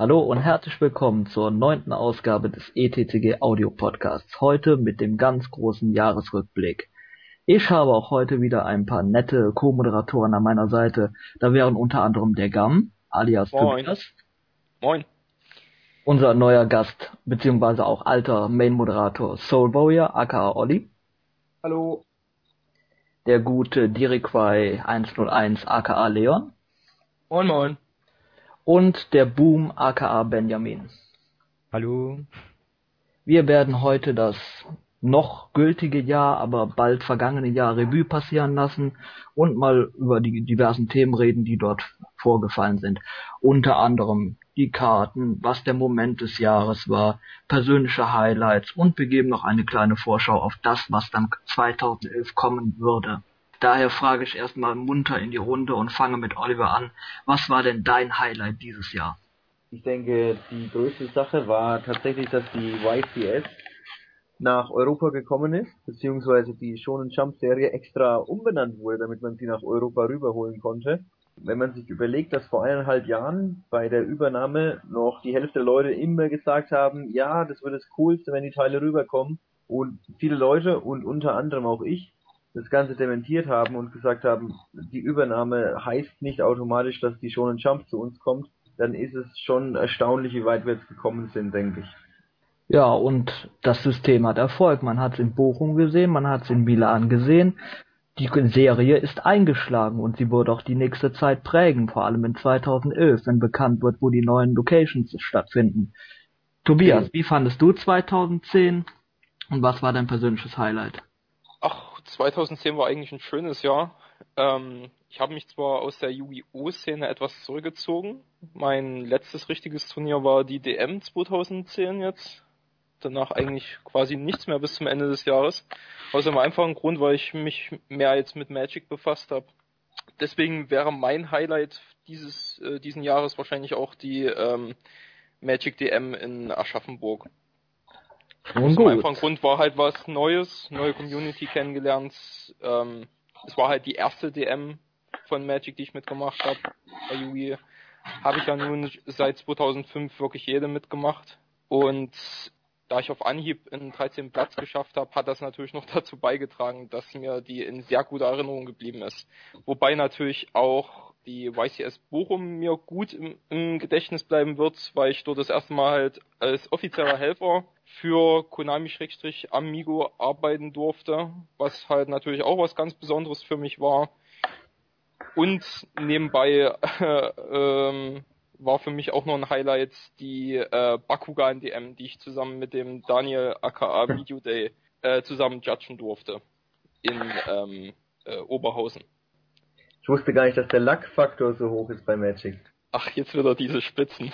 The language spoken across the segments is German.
Hallo und herzlich willkommen zur 9. Ausgabe des ETCG Audio Podcasts. Heute mit dem ganz großen Jahresrückblick. Ich habe auch heute wieder ein paar nette Co-Moderatoren an meiner Seite. Da wären unter anderem der Gam, alias Moin. Tobias. Moin. Unser neuer Gast, beziehungsweise auch alter Main-Moderator Soul Warrior, aka Olli. Hallo. Der gute Diriquai 101, aka Leon. Moin moin. Und der Boom, aka Benjamin. Hallo. Wir werden heute das noch gültige Jahr, aber bald vergangene Jahr Revue passieren lassen und mal über die diversen Themen reden, die dort vorgefallen sind. Unter anderem die Karten, was der Moment des Jahres war, persönliche Highlights und wir geben noch eine kleine Vorschau auf das, was dann 2011 kommen würde. Daher frage ich erstmal munter in die Runde und fange mit Oliver an. Was war denn dein Highlight dieses Jahr? Ich denke, die größte Sache war tatsächlich, dass die YCS nach Europa gekommen ist, beziehungsweise die Shonen Jump Serie extra umbenannt wurde, damit man sie nach Europa rüberholen konnte. Wenn man sich überlegt, dass vor 1,5 Jahren bei der Übernahme noch die Hälfte der Leute immer gesagt haben, ja, das wird das Coolste, wenn die Teile rüberkommen, und viele Leute und unter anderem auch ich das Ganze dementiert haben und gesagt haben, die Übernahme heißt nicht automatisch, dass die Shonen Jump zu uns kommt, dann ist es schon erstaunlich, wie weit wir jetzt gekommen sind, denke ich. Ja, und das System hat Erfolg. Man hat es in Bochum gesehen, man hat es in Milan gesehen. Die Serie ist eingeschlagen und sie wird auch die nächste Zeit prägen, vor allem in 2011, wenn bekannt wird, wo die neuen Locations stattfinden. Tobias, wie fandest du 2010 und was war dein persönliches Highlight? Ach, 2010 war eigentlich ein schönes Jahr. Ich habe mich zwar aus der Yu-Gi-Oh!-Szene etwas zurückgezogen. Mein letztes richtiges Turnier war die DM 2010 jetzt. Danach eigentlich quasi nichts mehr bis zum Ende des Jahres. Aus dem einfachen Grund, weil ich mich mehr jetzt mit Magic befasst habe. Deswegen wäre mein Highlight diesen Jahres wahrscheinlich auch die Magic DM in Aschaffenburg. Aus dem einfachen Grund war halt was Neues, neue Community kennengelernt. Es war halt die erste DM von Magic, die ich mitgemacht habe. Bei Yugi habe ich ja nun seit 2005 wirklich jede mitgemacht. Und da ich auf Anhieb einen 13. Platz geschafft habe, hat das natürlich noch dazu beigetragen, dass mir die in sehr guter Erinnerung geblieben ist. Wobei natürlich auch die YCS Bochum mir gut im Gedächtnis bleiben wird, weil ich dort das erste Mal halt als offizieller Helfer für Konami-Amigo arbeiten durfte, was halt natürlich auch was ganz Besonderes für mich war. Und nebenbei war für mich auch noch ein Highlight die Bakugan DM, die ich zusammen mit dem Daniel aka Video Day zusammen judgen durfte in Oberhausen. Ich wusste gar nicht, dass der Luck-Faktor so hoch ist bei Magic. Ach, jetzt wieder diese Spitzen.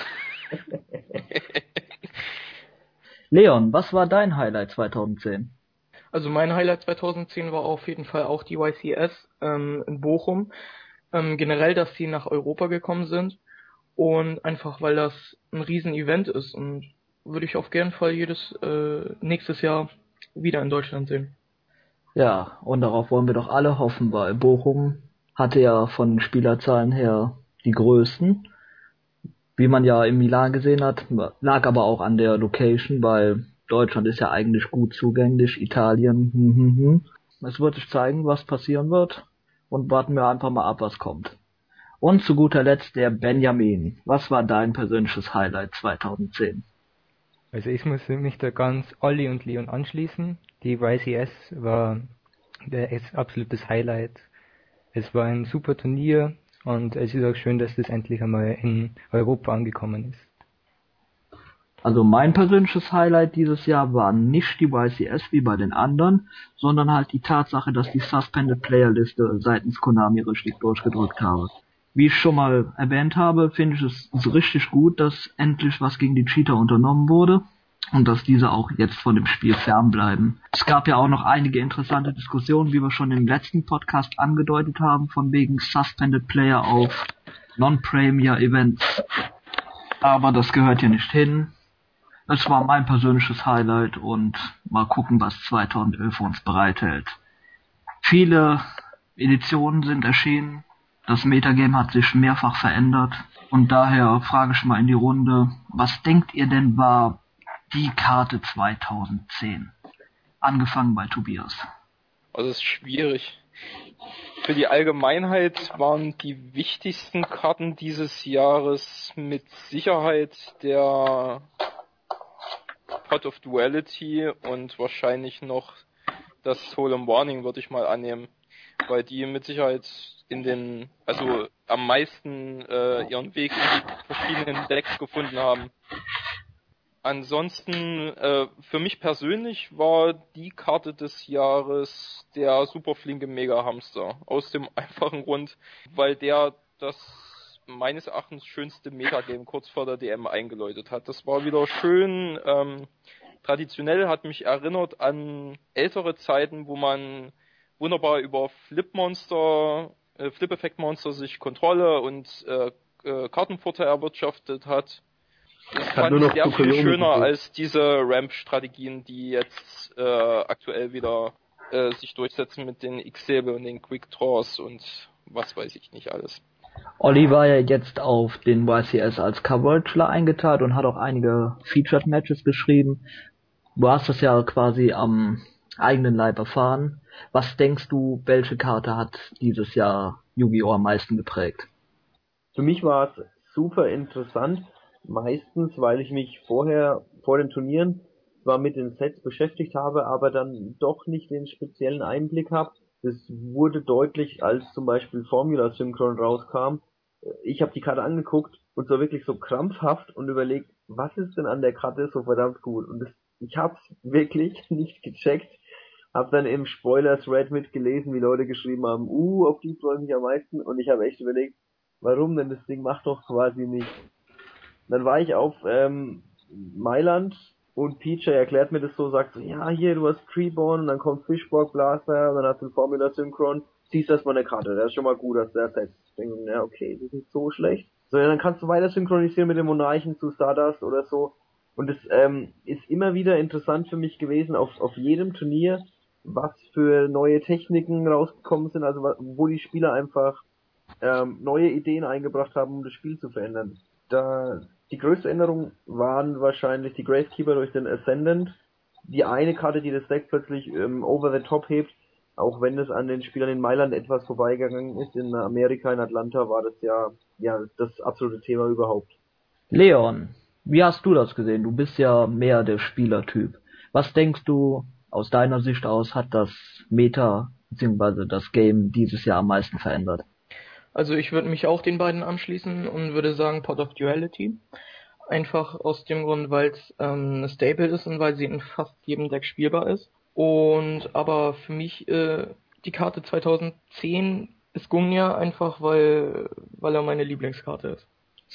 Leon, was war dein Highlight 2010? Also mein Highlight 2010 war auf jeden Fall auch die YCS in Bochum. Generell, dass sie nach Europa gekommen sind und einfach, weil das ein Riesen-Event ist und würde ich auf jeden Fall nächstes Jahr wieder in Deutschland sehen. Ja, und darauf wollen wir doch alle hoffen, weil Bochum hatte ja von den Spielerzahlen her die größten. Wie man ja in Milan gesehen hat, lag aber auch an der Location, weil Deutschland ist ja eigentlich gut zugänglich, Italien, Es wird sich zeigen, was passieren wird und warten wir einfach mal ab, was kommt. Und zu guter Letzt der Benjamin. Was war dein persönliches Highlight 2010? Also ich muss mich da ganz Olli und Leon anschließen. Die YCS war der absolutes Highlight. Es war ein super Turnier und es ist auch schön, dass das endlich einmal in Europa angekommen ist. Also mein persönliches Highlight dieses Jahr war nicht die YCS wie bei den anderen, sondern halt die Tatsache, dass die Suspended Player Liste seitens Konami richtig durchgedrückt habe. Wie ich schon mal erwähnt habe, finde ich es so richtig gut, dass endlich was gegen die Cheater unternommen wurde und dass diese auch jetzt von dem Spiel fernbleiben. Es gab ja auch noch einige interessante Diskussionen, wie wir schon im letzten Podcast angedeutet haben, von wegen Suspended Player auf Non-Premier Events. Aber das gehört hier nicht hin. Es war mein persönliches Highlight und mal gucken, was 2011 uns bereithält. Viele Editionen sind erschienen, Das Metagame hat sich mehrfach verändert und daher frage ich mal in die Runde, was denkt ihr denn war die Karte 2010? Angefangen bei Tobias. Also es ist schwierig. Für die Allgemeinheit waren die wichtigsten Karten dieses Jahres mit Sicherheit der Pot of Duality und wahrscheinlich noch das Solemn Warning, würde ich mal annehmen, weil die mit Sicherheit am meisten ihren Weg in die verschiedenen Decks gefunden haben. Ansonsten, für mich persönlich war die Karte des Jahres der superflinke Mega-Hamster. Aus dem einfachen Grund, weil der das meines Erachtens schönste Metagame kurz vor der DM eingeläutet hat. Das war wieder schön, traditionell, hat mich erinnert an ältere Zeiten, wo man wunderbar über Flip-Effekt-Monster sich Kontrolle und Kartenvorteil erwirtschaftet hat. Das fand ich sehr viel schöner als diese Ramp-Strategien, die jetzt aktuell wieder sich durchsetzen mit den X-Säbel und den Quick Draws und was weiß ich nicht alles. Olli war ja jetzt auf den YCS als Coverageler eingeteilt und hat auch einige Featured Matches geschrieben. Du hast das ja quasi am eigenen Leib erfahren. Was denkst du, welche Karte hat dieses Jahr Yu-Gi-Oh! Am meisten geprägt? Für mich war es super interessant, meistens, weil ich mich vor den Turnieren zwar mit den Sets beschäftigt habe, aber dann doch nicht den speziellen Einblick habe. Das wurde deutlich, als zum Beispiel Formula Synchron rauskam. Ich habe die Karte angeguckt und so wirklich so krampfhaft und überlegt, was ist denn an der Karte so verdammt gut? Und ich hab's wirklich nicht gecheckt. Hab dann im Spoiler-Thread mitgelesen, wie Leute geschrieben haben, auf die freue ich mich am meisten. Und ich habe echt überlegt, warum denn? Das Ding macht doch quasi nichts. Dann war ich auf Mailand und PJ erklärt mir das so, sagt so, ja, hier, du hast Treeborn und dann kommt Fishborg Blaster und dann hast du Formula Synchron, ziehst erstmal eine Karte, das ist schon mal gut, dass der Set. Ich denke, ja, okay, das ist nicht so schlecht. So, ja, dann kannst du weiter synchronisieren mit dem Monarchen zu Stardust oder so. Und es ist immer wieder interessant für mich gewesen, auf jedem Turnier, was für neue Techniken rausgekommen sind, also wo die Spieler einfach neue Ideen eingebracht haben, um das Spiel zu verändern. Die größte Änderung waren wahrscheinlich die Gravekeeper durch den Ascendant. Die eine Karte, die das Deck plötzlich over the top hebt, auch wenn es an den Spielern in Mailand etwas vorbeigegangen ist, in Amerika, in Atlanta war das ja das absolute Thema überhaupt. Leon, wie hast du das gesehen? Du bist ja mehr der Spielertyp. Was denkst du, aus deiner Sicht aus, hat das Meta bzw. das Game dieses Jahr am meisten verändert? Also ich würde mich auch den beiden anschließen und würde sagen Pot of Duality. Einfach aus dem Grund, weil es eine Staple ist und weil sie in fast jedem Deck spielbar ist. Und aber für mich die Karte 2010 ist Gungnir, einfach weil er meine Lieblingskarte ist.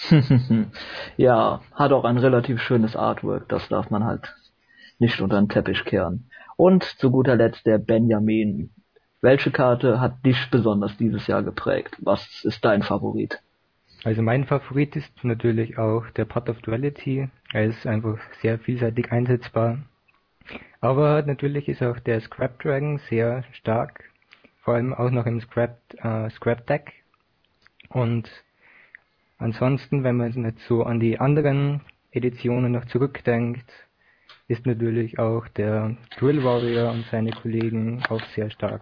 Ja, hat auch ein relativ schönes Artwork, das darf man halt nicht unter den Teppich kehren. Und zu guter Letzt der Benjamin. Welche Karte hat dich besonders dieses Jahr geprägt? Was ist dein Favorit? Also mein Favorit ist natürlich auch der Pot of Duality. Er ist einfach sehr vielseitig einsetzbar. Aber natürlich ist auch der Scrap Dragon sehr stark. Vor allem auch noch im Scrap Deck. Und ansonsten, wenn man jetzt so an die anderen Editionen noch zurückdenkt, ist natürlich auch der Drill Warrior und seine Kollegen auch sehr stark.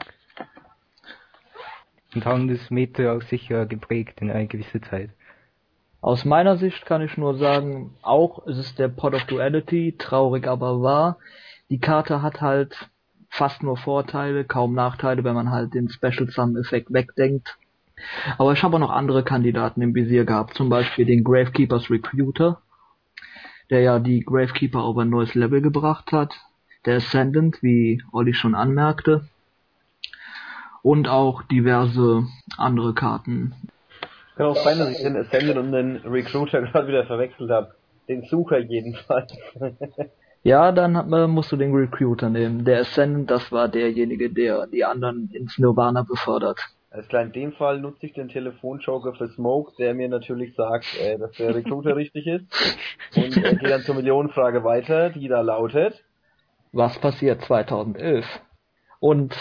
Und haben das Meta auch sicher geprägt in eine gewisse Zeit. Aus meiner Sicht kann ich nur sagen, auch es ist der Pot of Duality, traurig aber wahr. Die Karte hat halt fast nur Vorteile, kaum Nachteile, wenn man halt den Special Sum Effekt wegdenkt. Aber ich habe auch noch andere Kandidaten im Visier gehabt, zum Beispiel den Gravekeepers Recruiter, der ja die Gravekeeper auf ein neues Level gebracht hat, der Ascendant, wie Olli schon anmerkte, und auch diverse andere Karten. Kann auch sein, dass ich den Ascendant und den Recruiter gerade wieder verwechselt habe. Den Sucher jedenfalls. Ja, dann musst du den Recruiter nehmen. Der Ascendant, das war derjenige, der die anderen ins Nirvana befördert. Alles klar, in dem Fall nutze ich den Telefonjoker für Smoke, der mir natürlich sagt, dass der Recruiter richtig ist. Und gehe dann zur Millionenfrage weiter, die da lautet: Was passiert 2011? Und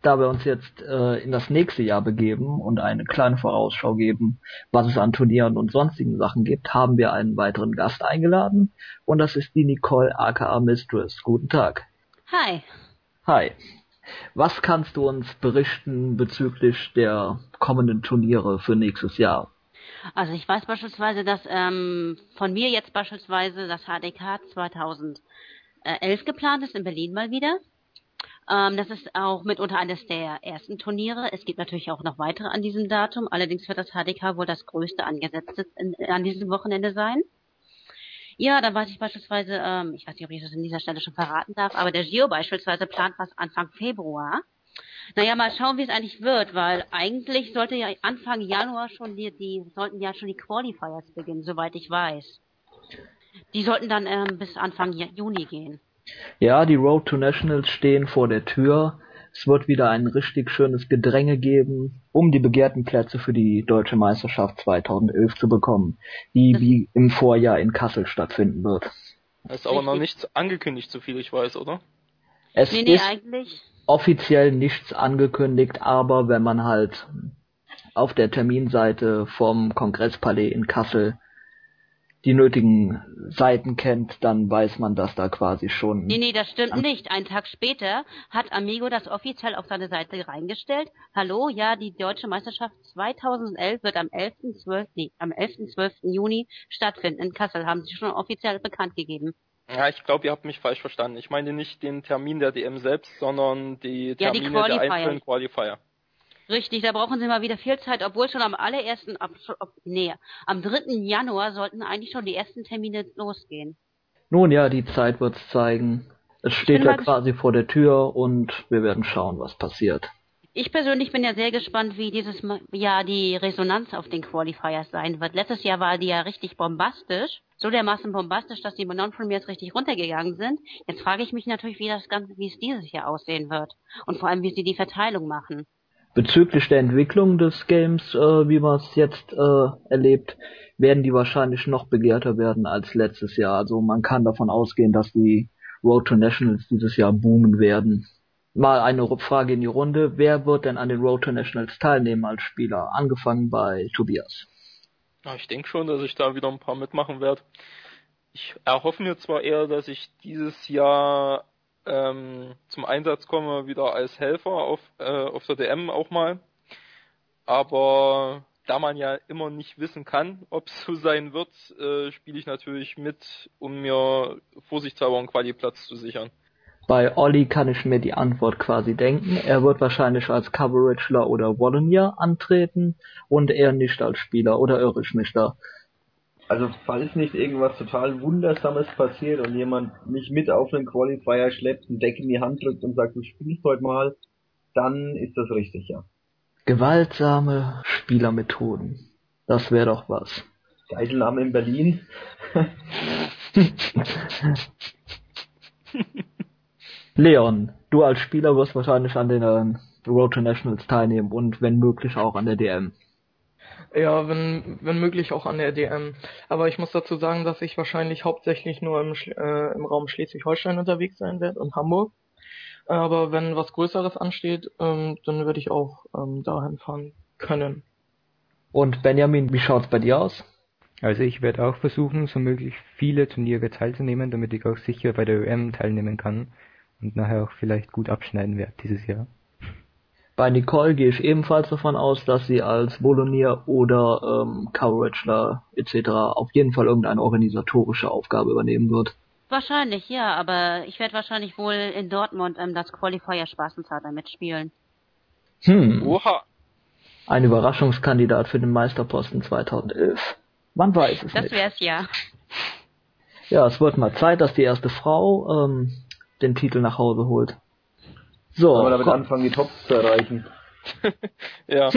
da wir uns jetzt in das nächste Jahr begeben und eine kleine Vorausschau geben, was es an Turnieren und sonstigen Sachen gibt, haben wir einen weiteren Gast eingeladen und das ist die Nicole aka Mistress. Guten Tag. Hi. Hi. Was kannst du uns berichten bezüglich der kommenden Turniere für nächstes Jahr? Also ich weiß beispielsweise, dass von mir jetzt beispielsweise das HDK 2011 geplant ist in Berlin mal wieder. Das ist auch mitunter eines der ersten Turniere. Es gibt natürlich auch noch weitere an diesem Datum. Allerdings wird das HDK wohl das größte angesetzte an diesem Wochenende sein. Ja, dann weiß ich beispielsweise, ich weiß nicht, ob ich das an dieser Stelle schon verraten darf, aber der Gio beispielsweise plant was Anfang Februar. Naja, mal schauen, wie es eigentlich wird, weil eigentlich sollte ja Anfang Januar schon sollten ja schon die Qualifiers beginnen, soweit ich weiß. Die sollten dann bis Anfang Juni gehen. Ja, die Road to Nationals stehen vor der Tür. Es wird wieder ein richtig schönes Gedränge geben, um die begehrten Plätze für die Deutsche Meisterschaft 2011 zu bekommen, die wie im Vorjahr in Kassel stattfinden wird. Es ist aber noch nichts angekündigt, so viel ich weiß, oder? Es Nee, ist eigentlich offiziell nichts angekündigt, aber wenn man halt auf der Terminseite vom Kongresspalais in Kassel die nötigen Seiten kennt, dann weiß man, dass da quasi schon... Nee, das stimmt nicht. Einen Tag später hat Amigo das offiziell auf seine Seite reingestellt. Hallo, ja, die Deutsche Meisterschaft 2011 wird am 11.12. Juni stattfinden in Kassel. Haben sie schon offiziell bekannt gegeben. Ja, ich glaube, ihr habt mich falsch verstanden. Ich meine nicht den Termin der DM selbst, sondern die Termine der einzelnen Qualifier. Richtig, da brauchen sie mal wieder viel Zeit, obwohl schon am 3. Januar sollten eigentlich schon die ersten Termine losgehen. Nun ja, die Zeit wird's zeigen. Es steht ja quasi vor der Tür und wir werden schauen, was passiert. Ich persönlich bin ja sehr gespannt, wie dieses Jahr die Resonanz auf den Qualifiers sein wird. Letztes Jahr war die ja richtig bombastisch. So dermaßen bombastisch, dass die Non-Premiers richtig runtergegangen sind. Jetzt frage ich mich natürlich, wie es dieses Jahr aussehen wird. Und vor allem, wie sie die Verteilung machen. Bezüglich der Entwicklung des Games, wie man es jetzt erlebt, werden die wahrscheinlich noch begehrter werden als letztes Jahr. Also man kann davon ausgehen, dass die Road to Nationals dieses Jahr boomen werden. Mal eine Frage in die Runde. Wer wird denn an den Road to Nationals teilnehmen als Spieler? Angefangen bei Tobias. Ja, ich denke schon, dass ich da wieder ein paar mitmachen werde. Ich erhoffe mir zwar eher, dass ich dieses Jahr zum Einsatz komme, wieder als Helfer auf der DM auch mal. Aber da man ja immer nicht wissen kann, ob es so sein wird, spiele ich natürlich mit, um mir vorsichtshalber einen Quali-Platz zu sichern. Bei Olli kann ich mir die Antwort quasi denken. Er wird wahrscheinlich als Coverager oder Volunteer antreten und er nicht als Spieler, oder irre ich mich da? Also falls nicht irgendwas total Wundersames passiert und jemand mich mit auf den Qualifier schleppt, ein Deck in die Hand drückt und sagt, du spielst heute mal, dann ist das richtig, ja. Gewaltsame Spielermethoden. Das wäre doch was. Geiselnahme in Berlin. Leon, du als Spieler wirst wahrscheinlich an den Road to Nationals teilnehmen und wenn möglich auch an der DM. Ja, wenn möglich auch an der DM. Aber ich muss dazu sagen, dass ich wahrscheinlich hauptsächlich nur im Raum Schleswig-Holstein unterwegs sein werde und Hamburg. Aber wenn was Größeres ansteht, dann würde ich auch dahin fahren können. Und Benjamin, wie schaut's bei dir aus? Also ich werde auch versuchen, so möglich viele Turniere teilzunehmen, damit ich auch sicher bei der EM teilnehmen kann und nachher auch vielleicht gut abschneiden werde dieses Jahr. Bei Nicole gehe ich ebenfalls davon aus, dass sie als Volunteer oder Coverager etc. auf jeden Fall irgendeine organisatorische Aufgabe übernehmen wird. Wahrscheinlich, ja, aber ich werde wahrscheinlich wohl in Dortmund das Qualifier Spaßenstarter mitspielen. Oha! Ein Überraschungskandidat für den Meisterposten 2011. Man weiß es nicht. Das wär's ja. Ja, es wird mal Zeit, dass die erste Frau den Titel nach Hause holt. So, aber damit anfangen, die Tops zu erreichen. Ja.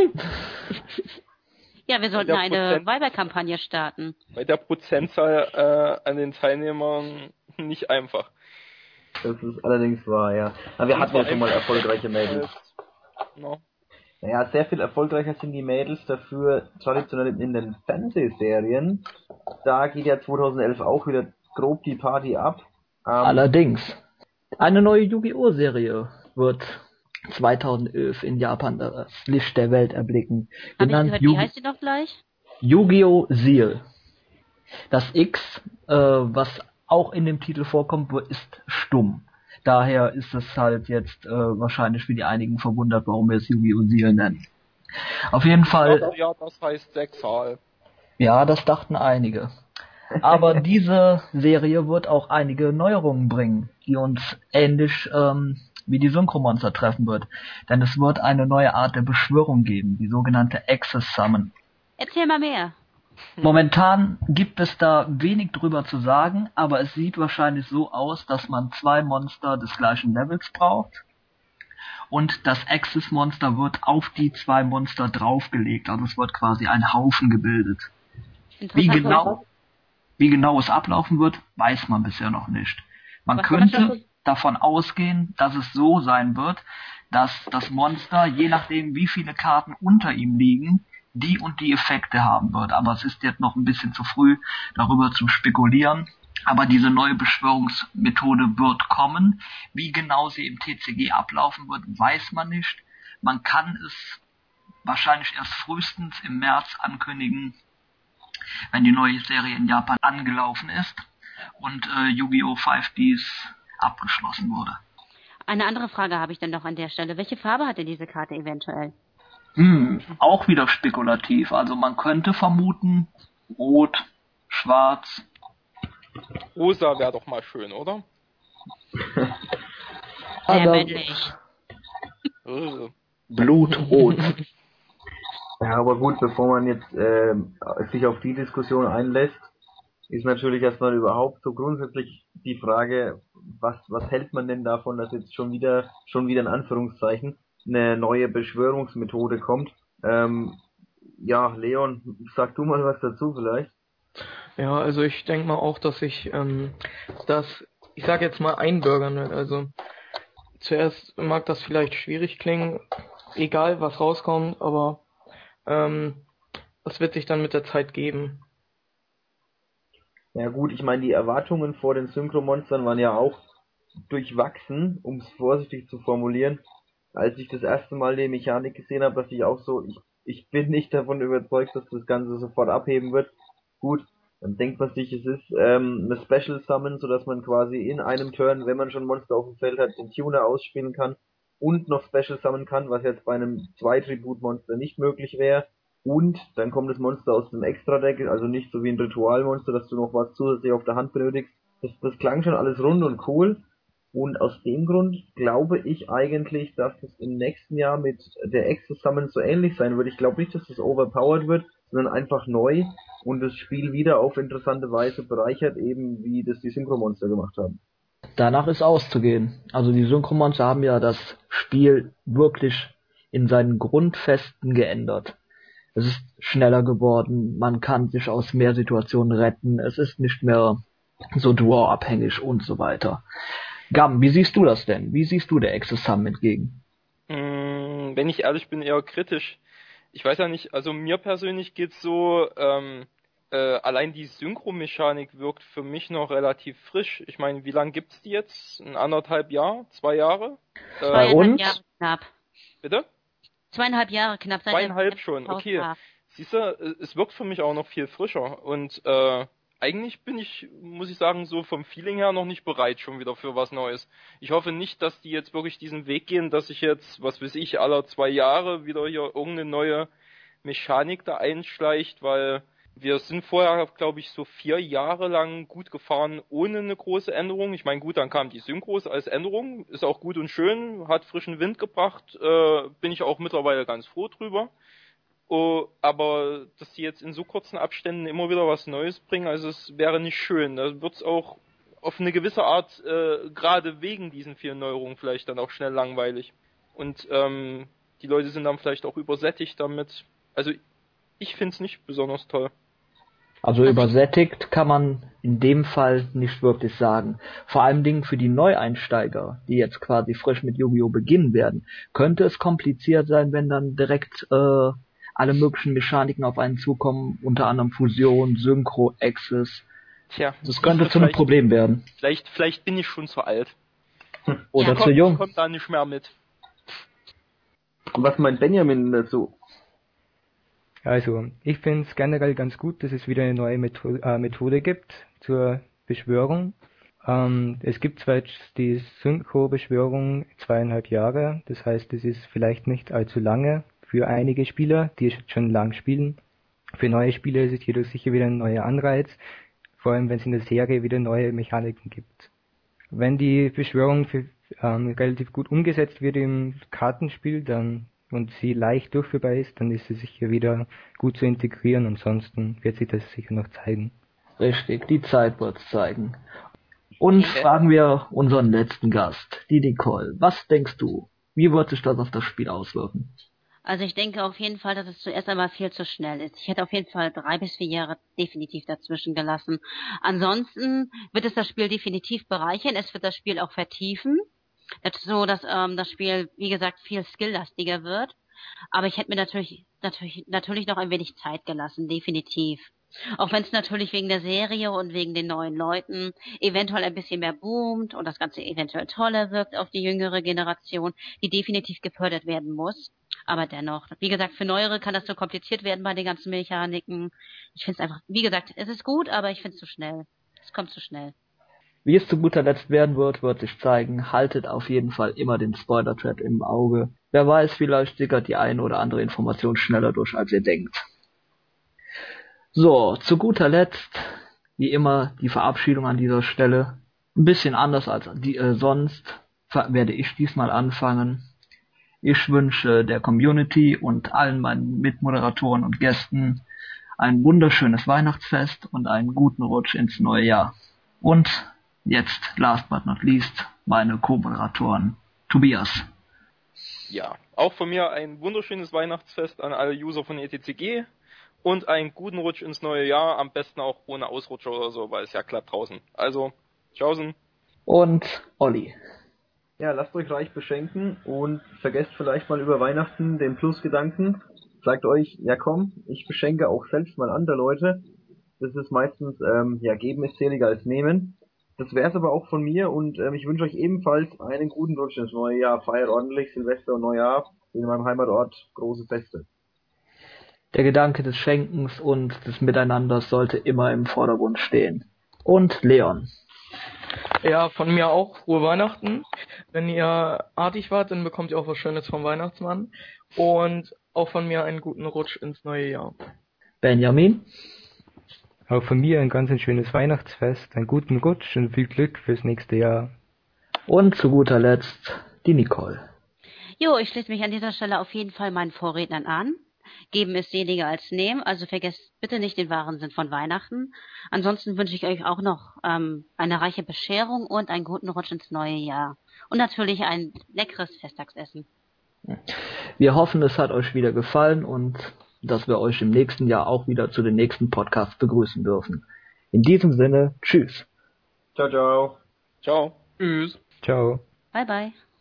Ja, wir sollten eine Weiberkampagne starten. Bei der Prozentzahl an den Teilnehmern nicht einfach. Das ist allerdings wahr, ja. Aber wir hatten ja schon mal erfolgreiche Mädels. No. Naja, sehr viel erfolgreicher sind die Mädels dafür traditionell in den Fernsehserien. Da geht ja 2011 auch wieder grob die Party ab. Allerdings. Eine neue Yu-Gi-Oh! Serie wird 2011 in Japan das Licht der Welt erblicken. Hab ich Genannt gehört, wie heißt die doch gleich? Yu-Gi-Oh! Seal. Das X, was auch in dem Titel vorkommt, ist stumm. Daher ist es halt jetzt wahrscheinlich für die einigen verwundert, warum wir es Yu-Gi-Oh! Seal nennen. Auf jeden Fall. Ja, das heißt Sexual. Ja, das dachten einige. Aber diese Serie wird auch einige Neuerungen bringen, die uns ähnlich wie die Synchromonster treffen wird. Denn es wird eine neue Art der Beschwörung geben, die sogenannte Access Summon. Erzähl mal mehr. Momentan gibt es da wenig drüber zu sagen, aber es sieht wahrscheinlich so aus, dass man 2 Monster des gleichen Levels braucht. Und das Access-Monster wird auf die 2 Monster draufgelegt. Also es wird quasi ein Haufen gebildet. Wie genau es ablaufen wird, weiß man bisher noch nicht. Man könnte davon ausgehen, dass es so sein wird, dass das Monster, je nachdem wie viele Karten unter ihm liegen, die und die Effekte haben wird. Aber es ist jetzt noch ein bisschen zu früh, darüber zu spekulieren. Aber diese neue Beschwörungsmethode wird kommen. Wie genau sie im TCG ablaufen wird, weiß man nicht. Man kann es wahrscheinlich erst frühestens im März ankündigen, wenn die neue Serie in Japan angelaufen ist und Yu-Gi-Oh! 5Ds abgeschlossen wurde. Eine andere Frage habe ich dann noch an der Stelle. Welche Farbe hat denn diese Karte eventuell? Auch wieder spekulativ. Also man könnte vermuten, rot, schwarz. Rosa wäre doch mal schön, oder? Sehr männlich. Blutrot. Ja, aber gut, bevor man jetzt sich auf die Diskussion einlässt, ist natürlich erstmal überhaupt so grundsätzlich die Frage, was hält man denn davon, dass jetzt schon wieder in Anführungszeichen eine neue Beschwörungsmethode kommt. Ja, Leon, sag du mal was dazu vielleicht. Ja, also ich denke mal auch, dass ich ich sage jetzt mal einbürgern will. Also zuerst mag das vielleicht schwierig klingen, egal was rauskommt, aber das wird sich dann mit der Zeit geben. Ja gut, ich meine, die Erwartungen vor den Synchromonstern waren ja auch durchwachsen, um es vorsichtig zu formulieren. Als ich das erste Mal die Mechanik gesehen habe, dachte ich auch so, ich bin nicht davon überzeugt, dass das Ganze sofort abheben wird. Gut, dann denkt man sich, es ist eine Special Summon, sodass man quasi in einem Turn, wenn man schon Monster auf dem Feld hat, den Tuner ausspielen kann und noch Special Summon kann, was jetzt bei einem 2-Tribut-Monster nicht möglich wäre. Und dann kommt das Monster aus dem Extra-Deck, also nicht so wie ein Ritualmonster, dass du noch was zusätzlich auf der Hand benötigst. Das klang schon alles rund und cool. Und aus dem Grund glaube ich eigentlich, dass es im nächsten Jahr mit der Access Summon so ähnlich sein wird. Ich glaube nicht, dass das overpowered wird, sondern einfach neu und das Spiel wieder auf interessante Weise bereichert, eben wie das die Synchromonster gemacht haben. Danach ist auszugehen. Also die Synchromonster haben ja das Spiel wirklich in seinen Grundfesten geändert. Es ist schneller geworden, man kann sich aus mehr Situationen retten, es ist nicht mehr so Draw-abhängig und so weiter. Gam, wie siehst du das denn? Wie siehst du der Access Summon entgegen? Wenn ich ehrlich bin, eher kritisch. Ich weiß ja nicht, also mir persönlich geht's so, allein die Synchromechanik wirkt für mich noch relativ frisch. Ich meine, wie lange gibt's die jetzt? 1,5 Jahr? 2 Jahre? 2,5 Jahre knapp. Bitte? 2,5 Jahre knapp. 2,5 schon, okay. Siehst du, es wirkt für mich auch noch viel frischer und eigentlich bin ich, muss ich sagen, so vom Feeling her noch nicht bereit schon wieder für was Neues. Ich hoffe nicht, dass die jetzt wirklich diesen Weg gehen, dass ich jetzt, was weiß ich, alle 2 Jahre wieder hier irgendeine neue Mechanik da einschleicht, weil wir sind vorher, glaube ich, so 4 Jahre lang gut gefahren ohne eine große Änderung. Ich meine, gut, dann kam die Synchros als Änderung, ist auch gut und schön, hat frischen Wind gebracht, bin ich auch mittlerweile ganz froh drüber. Oh, aber dass sie jetzt in so kurzen Abständen immer wieder was Neues bringen, also es wäre nicht schön. Da wird es auch auf eine gewisse Art, gerade wegen diesen vielen Neuerungen vielleicht dann auch schnell langweilig. Und die Leute sind dann vielleicht auch übersättigt damit. Also ich finde es nicht besonders toll. Also übersättigt kann man in dem Fall nicht wirklich sagen. Vor allem Dingen für die Neueinsteiger, die jetzt quasi frisch mit Yu-Gi-Oh! Beginnen werden, könnte es kompliziert sein, wenn dann direkt alle möglichen Mechaniken auf einen zukommen, unter anderem Fusion, Synchro, Access. Tja, das könnte zu einem Problem werden. Vielleicht bin ich schon zu alt. Oder zu jung. Kommt da nicht mehr mit. Und was meint Benjamin dazu? Also, ich finde es generell ganz gut, dass es wieder eine neue Methode gibt zur Beschwörung. Es gibt zwar jetzt die Synchro-Beschwörung 2,5 Jahre, das heißt, es ist vielleicht nicht allzu lange für einige Spieler, die jetzt schon lang spielen. Für neue Spieler ist es jedoch sicher wieder ein neuer Anreiz, vor allem wenn es in der Serie wieder neue Mechaniken gibt. Wenn die Beschwörung relativ gut umgesetzt wird im Kartenspiel und sie leicht durchführbar ist, dann ist sie sicher wieder gut zu integrieren, ansonsten wird sich das sicher noch zeigen. Richtig, die Zeit wird's zeigen. Und fragen wir unseren letzten Gast, die Nicole. Was denkst du? Wie wird sich das auf das Spiel auswirken? Also ich denke auf jeden Fall, dass es zuerst einmal viel zu schnell ist. Ich hätte auf jeden Fall 3 bis 4 Jahre definitiv dazwischen gelassen. Ansonsten wird es das Spiel definitiv bereichern. Es wird das Spiel auch vertiefen. So, dass das Spiel, wie gesagt, viel skilllastiger wird. Aber ich hätte mir natürlich noch ein wenig Zeit gelassen, definitiv. Auch wenn es natürlich wegen der Serie und wegen den neuen Leuten eventuell ein bisschen mehr boomt und das Ganze eventuell toller wirkt auf die jüngere Generation, die definitiv gefördert werden muss. Aber dennoch, wie gesagt, für Neuere kann das so kompliziert werden bei den ganzen Mechaniken. Ich finde es einfach, wie gesagt, es ist gut, aber ich finde es zu schnell. Es kommt zu schnell. Wie es zu guter Letzt werden wird sich zeigen. Haltet auf jeden Fall immer den Spoiler-Thread im Auge. Wer weiß, vielleicht sickert die eine oder andere Information schneller durch, als ihr denkt. So, zu guter Letzt, wie immer, die Verabschiedung an dieser Stelle. Ein bisschen anders als sonst werde ich diesmal anfangen. Ich wünsche der Community und allen meinen Mitmoderatoren und Gästen ein wunderschönes Weihnachtsfest und einen guten Rutsch ins neue Jahr. Und jetzt, last but not least, meine Co-Moderatoren Tobias. Ja, auch von mir ein wunderschönes Weihnachtsfest an alle User von ETCG und einen guten Rutsch ins neue Jahr, am besten auch ohne Ausrutscher oder so, weil es ja glatt draußen. Also, tschaußen. Und Olli. Ja, lasst euch reich beschenken und vergesst vielleicht mal über Weihnachten den Plusgedanken. Sagt euch, ja komm, ich beschenke auch selbst mal andere Leute. Das ist meistens, geben ist seliger als nehmen. Das wär's aber auch von mir und ich wünsche euch ebenfalls einen guten Rutsch ins neue Jahr. Feiert ordentlich Silvester und Neujahr. In meinem Heimatort große Feste. Der Gedanke des Schenkens und des Miteinanders sollte immer im Vordergrund stehen. Und Leon. Ja, von mir auch frohe Weihnachten. Wenn ihr artig wart, dann bekommt ihr auch was Schönes vom Weihnachtsmann. Und auch von mir einen guten Rutsch ins neue Jahr. Benjamin. Auch von mir ein ganz schönes Weihnachtsfest, einen guten Rutsch und viel Glück fürs nächste Jahr. Und zu guter Letzt die Nicole. Jo, ich schließe mich an dieser Stelle auf jeden Fall meinen Vorrednern an. Geben ist seliger als nehmen, also vergesst bitte nicht den wahren Sinn von Weihnachten. Ansonsten wünsche ich euch auch noch eine reiche Bescherung und einen guten Rutsch ins neue Jahr. Und natürlich ein leckeres Festtagsessen. Wir hoffen, es hat euch wieder gefallen und dass wir euch im nächsten Jahr auch wieder zu den nächsten Podcasts begrüßen dürfen. In diesem Sinne, tschüss. Ciao, ciao. Ciao. Tschüss. Ciao. Bye, bye.